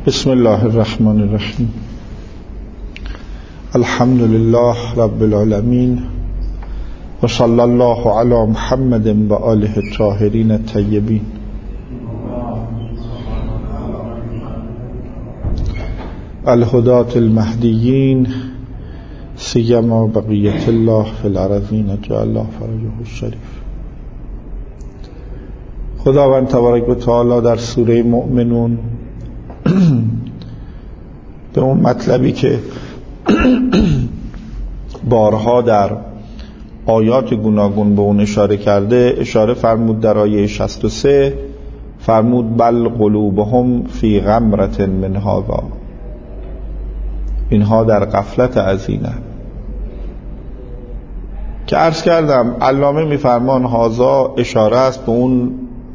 بسم الله الرحمن الرحیم. الحمد لله رب العالمین و صلی الله علی محمد و آله الطاهرین الطیبین. الهداة المهدیین سیما بقیت الله فی الارضین جعل الله فرجه الشریف. خداوند تبارک و تعالی در سوره مؤمنون به اون مطلبی که بارها در آیات گوناگون به اون اشاره کرده اشاره فرمود. در آیه 63 فرمود بل قلوبهم فی غمرة من هذا، اینها در غفلت از اینه که عرض کردم علامه میفرمان هذا اشاره است به اون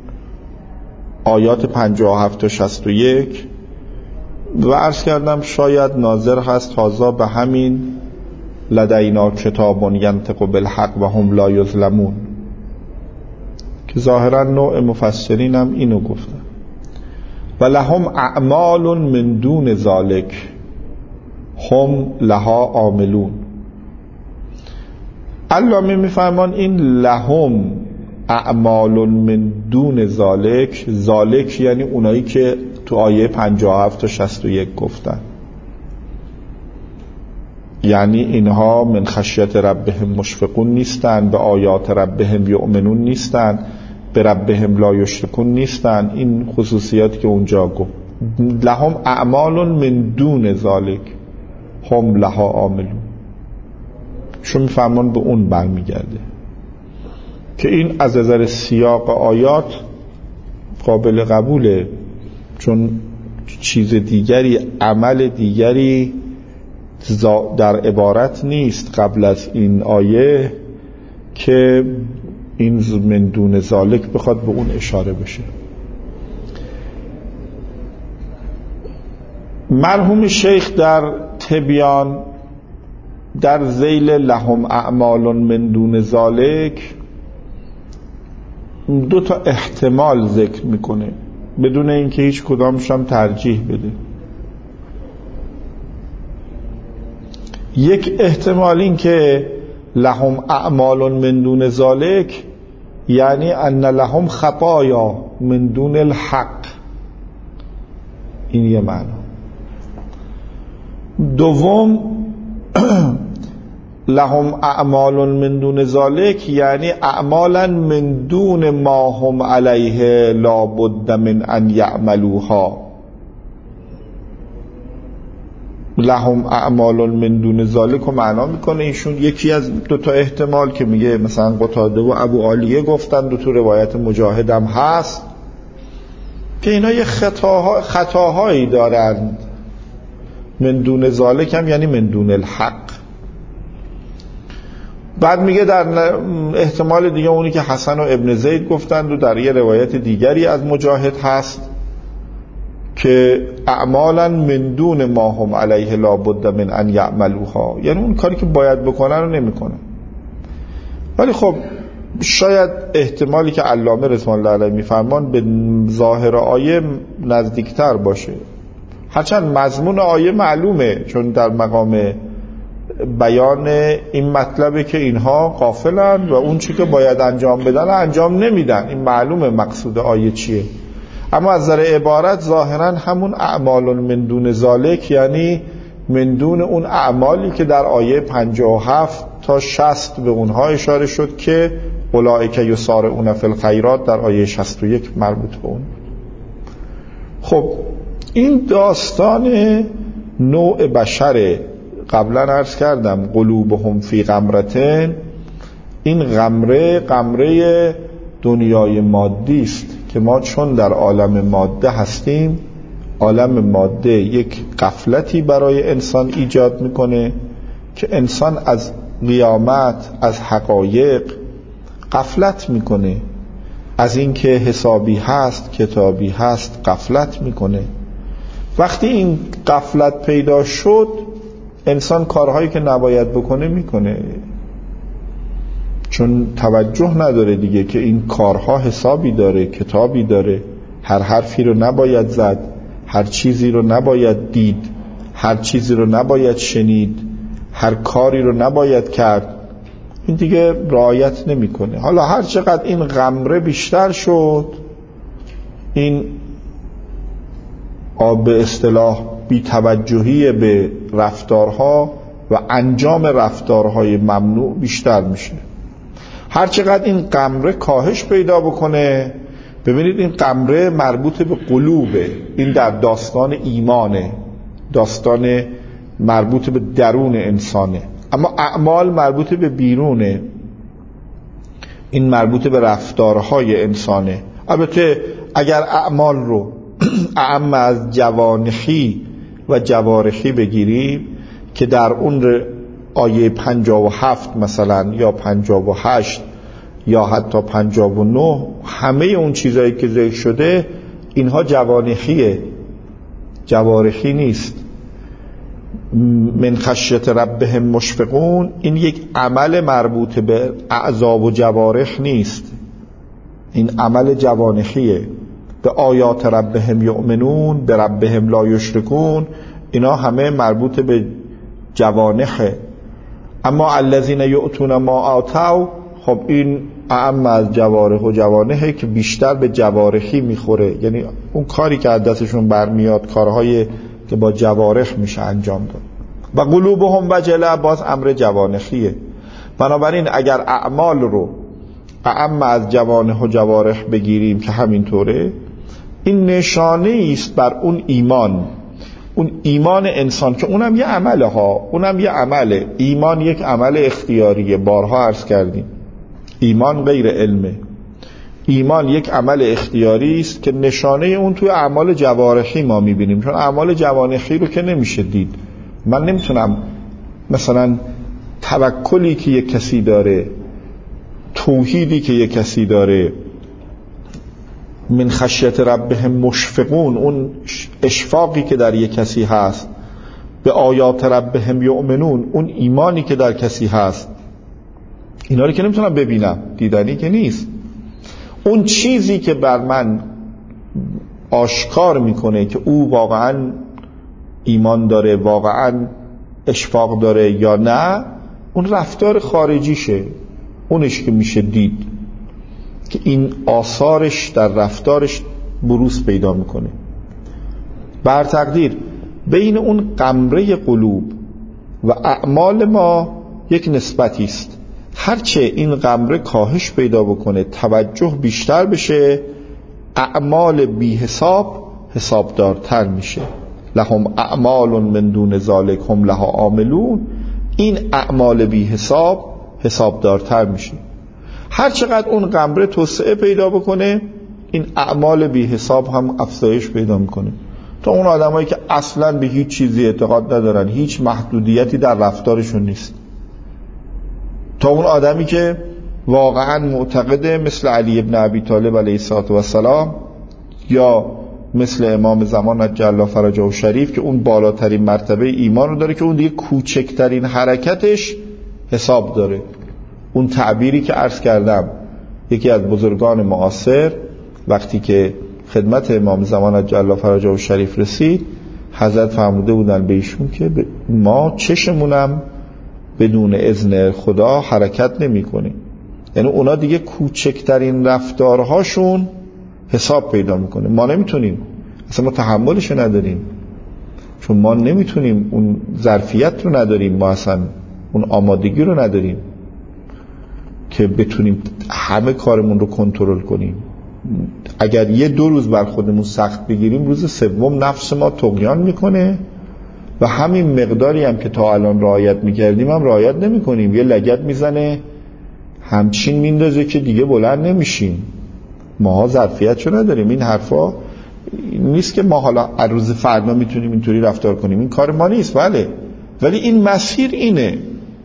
آیات 57 تا 61 و عرض کردم شاید ناظر هست هذا به همین لدینا کتاب ینطق بالحق و هم لا یظلمون که ظاهرا نوع مفسرین هم اینو گفتن. و لهم اعمال من دون ذالک هم لها عاملون. علامه میفرمان این لهم اعمال من دون ذالک، ذالک یعنی اونایی که تو آیه 57 تا 61 گفتن، یعنی اینها من خشیت ربهم مشفقون نیستن، به آیات ربهم یؤمنون نیستن، به ربهم لا یشرکون نیستن. این خصوصیاتی که اونجا گفت. لهم اعمال من دون ذالک هم لها عاملون، چون میفهمون به اون برمیگرده که این از نظر سیاق آیات قابل قبوله، چون چیز دیگری، عمل دیگری در عبارت نیست قبل از این آیه که این من دون ذالک بخواد به اون اشاره بشه. مرحوم شیخ در تبیان در ذیل لهم اعمال من دون ذالک دو تا احتمال ذکر میکنه بدون اینکه هیچ کدامش هم ترجیح بده. یک احتمال این که لهم اعمال من دون ذالک یعنی ان لهم خطایا من دون الحق، این یه معنی. دوم لهم اعمال من دون ذالک یعنی اعمالا من دون ما هم علیه لا بد من ان یعملوها. لهم اعمال من دون ذالک رو معنا میکنه ایشون یکی از دو تا احتمال که میگه مثلا قتاده و ابو عالیه گفتن، دو تو روایت مجاهد هم هست که اینا یه خطاهایی دارند. من دون ذالک هم یعنی من دون الحق. بعد میگه در احتمال دیگه اونی که حسن و ابن زید گفتند و در یه روایت دیگری از مجاهد هست که اعمالا من دون ما هم علیه لا بد من ان یعملوها، یعنی اون کاری که باید بکنن رو نمیکنن. ولی خب شاید احتمالی که علامه رضوان الله علیه میفرمان به ظاهر آیه نزدیکتر باشه، هرچند مضمون آیه معلومه، چون در مقام بیان این مطلبه که اینها غافلن و اون چی که باید انجام بدن انجام نمیدن. این معلومه مقصود آیه چیه، اما از نظر عبارت ظاهرا همون اعمال من دون ذالک یعنی من دون اون اعمالی که در آیه 57 تا 60 به اونها اشاره شد که اولئک یسارعون فی الخیرات در آیه 61 مربوط به اون. خب این داستان نوع بشر قبلا عرض کردم قلوبهم فی غمرة، این غمره دنیای مادی است که ما چون در عالم ماده هستیم، عالم ماده یک غفلتی برای انسان ایجاد میکنه که انسان از قیامت، از حقایق غفلت میکنه، از اینکه حسابی هست کتابی هست غفلت میکنه. وقتی این غفلت پیدا شد انسان کارهایی که نباید بکنه میکنه، چون توجه نداره دیگه که این کارها حسابی داره، کتابی داره، هر حرفی رو نباید زد، هر چیزی رو نباید دید، هر چیزی رو نباید شنید، هر کاری رو نباید کرد، این دیگه رعایت نمیکنه. حالا هر چقدر این غمره بیشتر شد، این به اصطلاح بی‌توجهی به رفتارها و انجام رفتارهای ممنوع بیشتر میشه. هر چقدر این غمره کاهش پیدا بکنه، ببینید این غمره مربوط به قلوبه، این در داستان ایمانه، داستان مربوط به درون انسانه، اما اعمال مربوط به بیرونه، این مربوط به رفتارهای انسانه. البته اگر اعمال رو اعم از جوانحی و جوارحی بگیریم که در اون آیه 57 مثلا یا 58 یا حتی 59 همه اون چیزایی که ذکر شده اینها جوانحیه، جوارحی نیست. من خشیت ربهم مشفقون، این یک عمل مربوط به اعضا و جوارح نیست، این عمل جوانحیه. به آیات ربهم یؤمنون، به ربهم لا یشرکون، اینا همه مربوط به جوانحه. اما الذین یؤتون ما آتوا، خب این اعم از جوارح و جوانحه که بیشتر به جوارحی میخوره، یعنی اون کاری که از دستشون برمیاد کارهای که با جوارح میشه انجام داد. و قلوبهم وجله، باز امر جوانحیه. بنابراین اگر اعمال رو اعم از جوانح و جوارح بگیریم که همینطوره، این نشانه است بر اون ایمان، اون ایمان انسان که اونم یه عمله ها، اونم یه عمله. ایمان یک عمل اختیاریه، بارها عرض کردیم ایمان غیر علمه. ایمان یک عمل اختیاری است که نشانه اون توی اعمال جوارحی ما میبینیم، چون اعمال جوانحی رو که نمیشه دید. من نمیتونم مثلا توکلی که یک کسی داره، توحیدی که یک کسی داره، من خشیت ربهم مشفقون، اون اشفاقی که در یک کسی هست، به آیات ربهم یؤمنون، اون ایمانی که در کسی هست، اینا رو که نمیتونم ببینم، دیدنی که نیست. اون چیزی که بر من آشکار میکنه که او واقعا ایمان داره، واقعا اشفاق داره یا نه، اون رفتار خارجیشه، اونش که میشه دید که این آثارش در رفتارش بروز پیدا میکنه. بر تقدیر بین اون غمره قلوب و اعمال ما یک نسبتی است. هرچه این غمره کاهش پیدا بکنه، توجه بیشتر بشه، اعمال بی حساب حسابدارتر میشه. لهم اعمال من دون ذالک هم لها عاملون، این اعمال بی حساب حسابدارتر میشه. هر چقدر اون غمره توسعه پیدا بکنه، این اعمال بی حساب هم افزایش پیدا میکنه. تا اون آدمایی که اصلا به هیچ چیزی اعتقاد ندارن، هیچ محدودیتی در رفتارشون نیست، تا اون آدمی که واقعا معتقده مثل علی ابن ابی طالب علیه السلام یا مثل امام زمان عجل الله فرجه شریف که اون بالاترین مرتبه ایمان رو داره که اون دیگه کوچکترین حرکتش حساب داره. اون تعبیری که عرض کردم، یکی از بزرگان معاصر وقتی که خدمت امام زمان عجل الله فرجه شریف رسید، حضرت فرموده بودن به ایشون که ما چشمونم بدون اذن خدا حرکت نمی کنیم. یعنی اونا دیگه کوچکترین رفتارهاشون حساب پیدا میکنه. ما نمیتونیم، اصلا ما تحملشو نداریم، چون ما نمیتونیم، اون ظرفیت رو نداریم، ما اصلا اون آمادگی رو نداریم که بتونیم همه کارمون رو کنترل کنیم. اگر یه 2 روز بر خودمون سخت بگیریم، روز سوم نفس ما طغیان میکنه و همین مقداری هم که تا الان رعایت میکردیم هم رعایت نمیکنیم. یه لگد میزنه همچین میندازه که دیگه بلند نمیشیم. ماها ظرفیتشو نداریم. این حرفا نیست که ما حالا از روز فردا میتونیم اینطوری رفتار کنیم، این کار ما نیست. بله، ولی این مسیر اینه،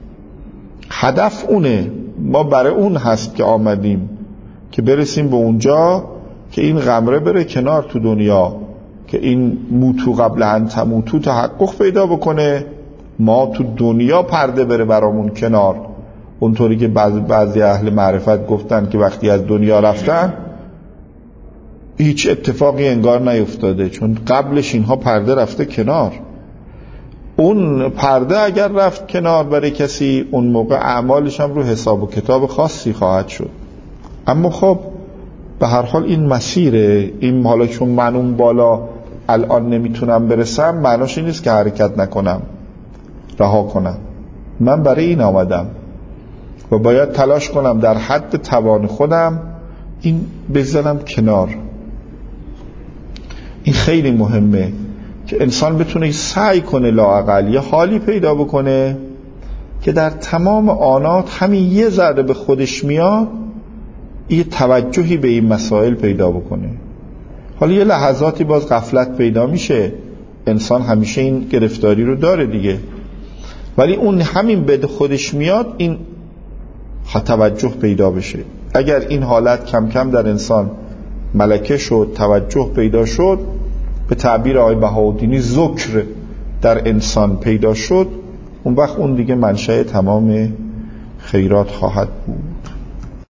هدف اونه، ما برای اون هست که آمدیم که برسیم به اونجا که این غمره بره کنار تو دنیا، که این موتو قبل ان تموتو تحقق پیدا بکنه، ما تو دنیا پرده بره برامون کنار. اونطوری که بعضی اهل معرفت گفتن که وقتی از دنیا رفتن هیچ اتفاقی انگار نیفتاده، چون قبلش اینها پرده رفته کنار. اون پرده اگر رفت کنار برای کسی، اون موقع اعمالش هم رو حساب و کتاب خاصی خواهد شد. اما خب به هر حال این مسیره. این حالا چون من اون بالا الان نمیتونم برسم، معناش این نیست که حرکت نکنم، رها کنم. من برای این آمدم و باید تلاش کنم در حد توان خودم این بذارم کنار. این خیلی مهمه که انسان بتونه سعی کنه لااقل یه حالی پیدا بکنه که در تمام آنات همین یه ذره به خودش میاد، یه توجهی به این مسائل پیدا بکنه. حالا یه لحظاتی باز غفلت پیدا میشه، انسان همیشه این گرفتاری رو داره دیگه، ولی اون همین به خودش میاد این توجه پیدا بشه. اگر این حالت کم کم در انسان ملکه شد، توجه پیدا شد، به تعبیر آقای بهاءالدینی ذکر در انسان پیدا شد، اون وقت اون دیگه منشأ تمام خیرات خواهد بود.